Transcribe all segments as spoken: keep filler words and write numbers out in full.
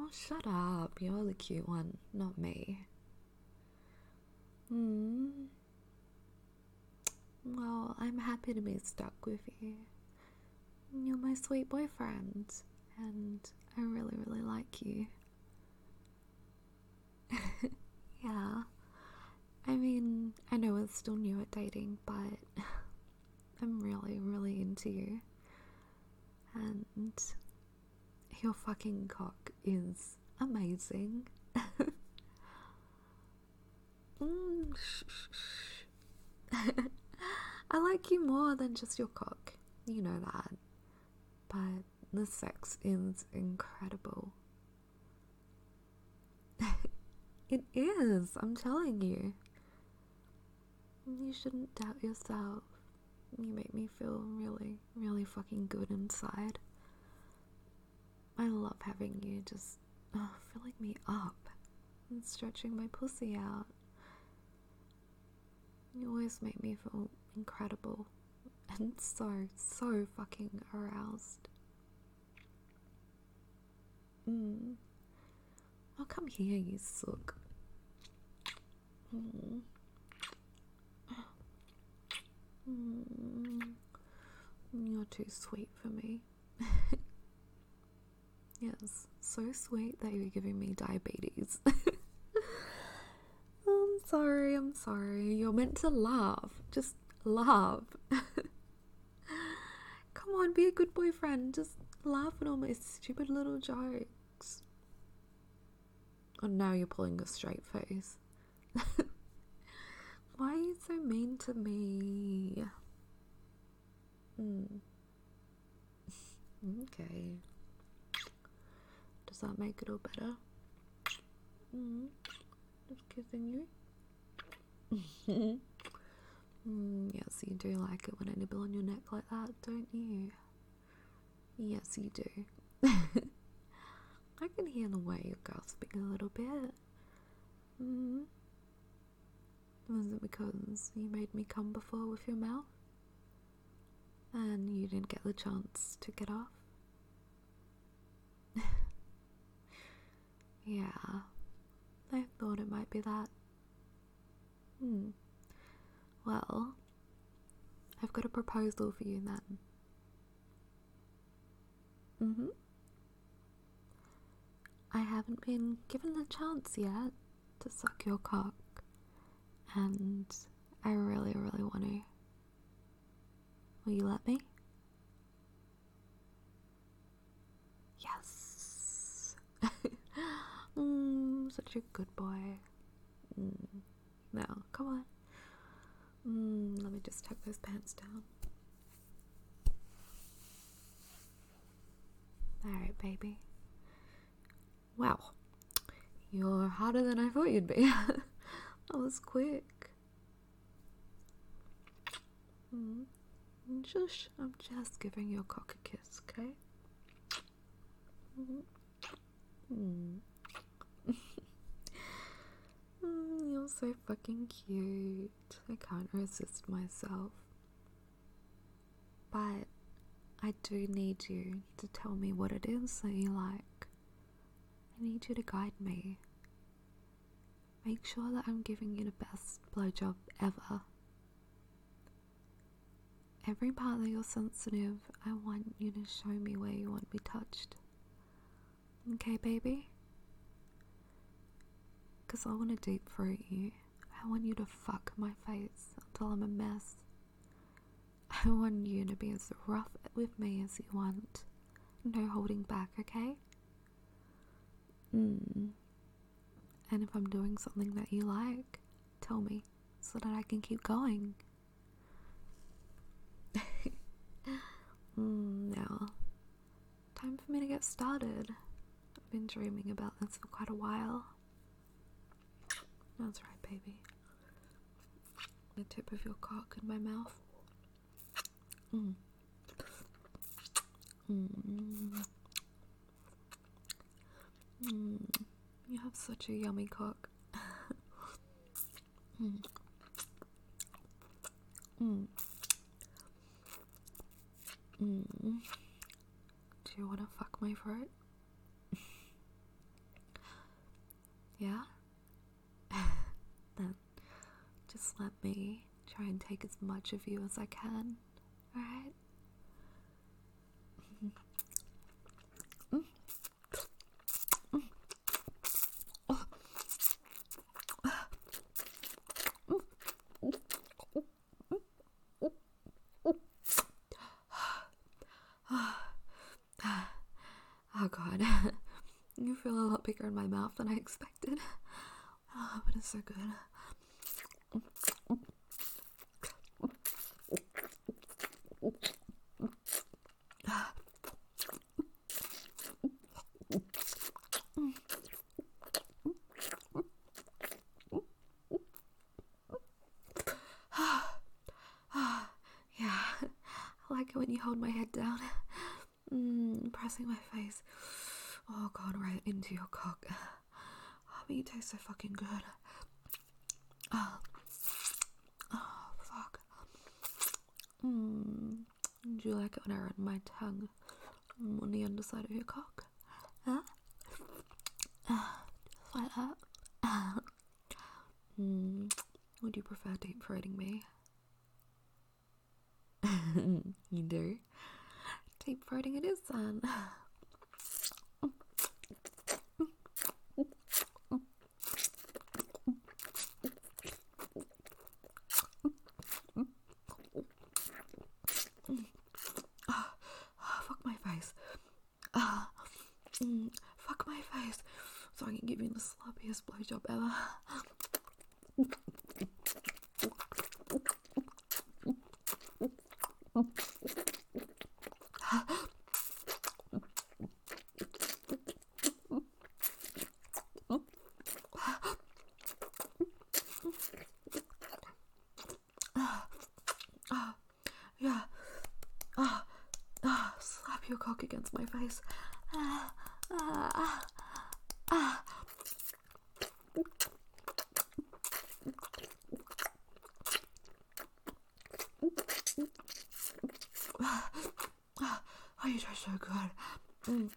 shut up. You're the cute one, not me. Hmm. Well, I'm happy to be stuck with you. You're my sweet boyfriend, and I really, really like you. Yeah. I mean, I know we're still new at dating, but I'm really, really into you. And your fucking cock is amazing. mm, shh, shh, shh. I like you more than just your cock. You know that. But the sex is incredible. It is, I'm telling you. You shouldn't doubt yourself. You make me feel really, really fucking good inside. I love having you just oh, filling me up and stretching my pussy out. You always make me feel incredible and so, so fucking aroused. Mm. Oh, come here, you sook. Mm. Mm. You're too sweet for me. Yes, so sweet that you're giving me diabetes. I'm sorry, I'm sorry. You're meant to laugh. Just laugh. Come on, be a good boyfriend. Just laugh at all my stupid little jokes. Oh, now you're pulling a straight face. Why are you so mean to me? Mm. Okay. Does that make it all better? Mm. Just kissing you. mm, yes, you do like it when I nibble on your neck like that, don't you? Yes, you do. I can hear the way you're gasping a little bit. Mm. Was it because you made me come before with your mouth? And you didn't get the chance to get off? Yeah, I thought it might be that. Hmm. Well, I've got a proposal for you then. Mm-hmm. I haven't been given the chance yet to suck your cock, and I really, really want to. Will you let me? Yes. mm, such a good boy. Mm. Now, come on. Mm, let me just tuck those pants down. Alright, baby. Wow. You're harder than I thought you'd be. That was quick. Mm. Shush, I'm just giving your cock a kiss, okay? Mm. Mm. mm, you're so fucking cute. I can't resist myself. But I do need you to tell me what it is that you like. I need you to guide me. Make sure that I'm giving you the best blowjob ever. Every part that you're sensitive, I want you to show me where you want to be touched. Okay, baby? Because I want to deep throat you. I want you to fuck my face until I'm a mess. I want you to be as rough with me as you want. No holding back, okay? Mm. And if I'm doing something that you like, tell me so that I can keep going. mm, now, time for me to get started. I've been dreaming about this for quite a while. That's right, baby. The tip of your cock in my mouth. Mm. Mm. Mm. You have such a yummy cock. mm. Mm. Mm. Do you want to fuck my throat? Yeah? Then just let me try and take as much of you as I can, alright? Oh god, you feel a lot bigger in my mouth than I expected. Oh, but it's so good. Yeah, I like it when you hold my head down, mm, pressing my face. Oh god, right into your cock. Oh, but you taste so fucking good. Oh, oh fuck. Mm. Do you like it when I run my tongue on the underside of your cock? Huh? Just like that. Mm. Would you prefer deep throating me? You do? Deep throating it is then. Fuck my face. Uh, mm, fuck my face. So I can give you the sloppiest blowjob ever. Yeah. Ah, ah, slap your cock against my face. Ah, ah, ah, ah. Oh, you taste so good. Mm.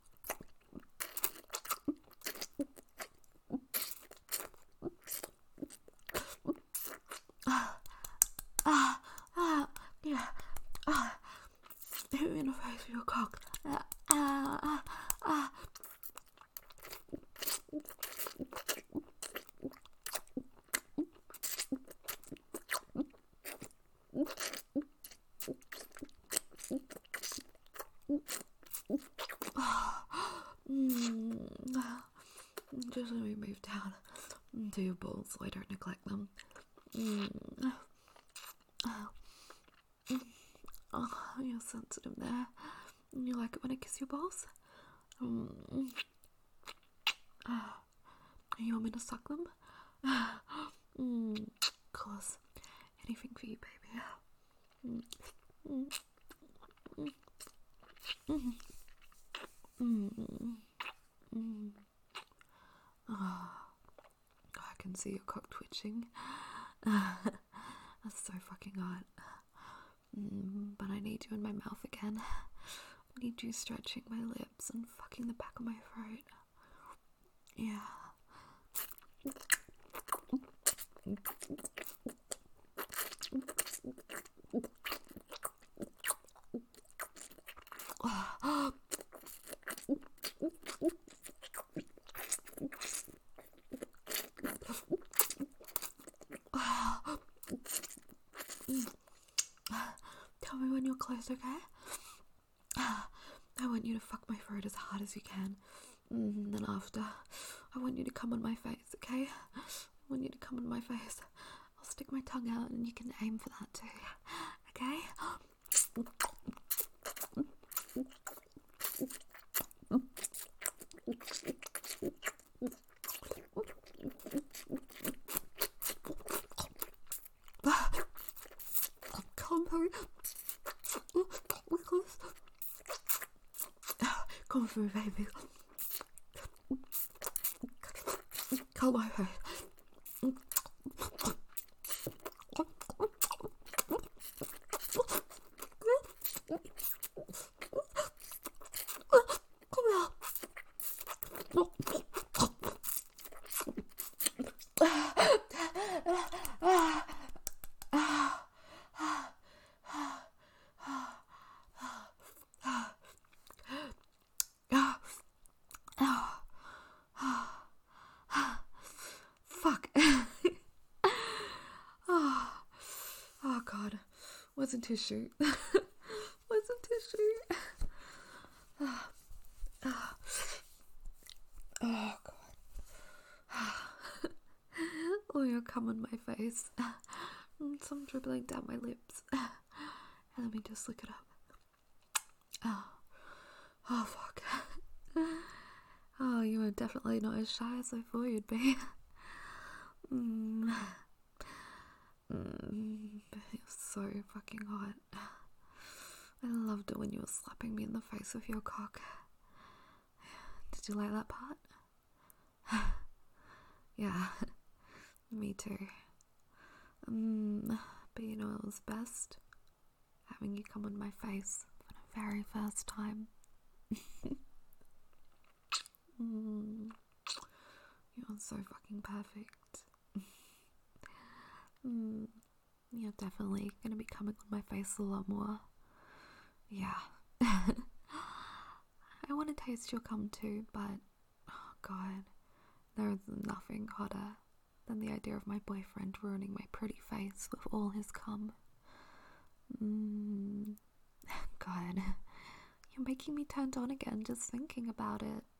Ah, ah, ah, yeah. Ah, hit me in the face with your cock. Ah, ah, ah, ah. Mm. Just let me move down to your balls so I don't neglect them. Mm. Oh. Oh, you're sensitive there. You like it when I kiss your balls? Mm. Oh. You want me to suck them? Mm. Of course. Anything for you, baby. Mm. Mm. Mm. Mm. Mm. Oh. I can see your cock twitching. That's so fucking hot. Mm, but I need you in my mouth again. I need you stretching my lips and fucking the back of my throat. Yeah. Tell me when you're close, okay? I want you to fuck my throat as hard as you can. And then after, I want you to come on my face, okay? I want you to come on my face. I'll stick my tongue out and you can aim for that too, okay? Come on, we're close. Come through, baby. Come on, baby. Where's the tissue? Where's the tissue? Oh, oh. Oh God. Oh, you're cum on my face. Some dribbling down my lips. And let me just look it up. Oh, oh fuck. Oh, you are definitely not as shy as I thought you'd be. Mm. Mm. You're so fucking hot. I loved it when you were slapping me in the face with your cock. Did you like that part? Yeah, me too. Um, but you know it was best? Having you come on my face for the very first time. Mm. You're so fucking perfect. Mm. You're definitely gonna be coming on my face a lot more. Yeah. I want to taste your cum too, but oh God, there is nothing hotter than the idea of my boyfriend ruining my pretty face with all his cum. Mm. God, you're making me turned on again just thinking about it.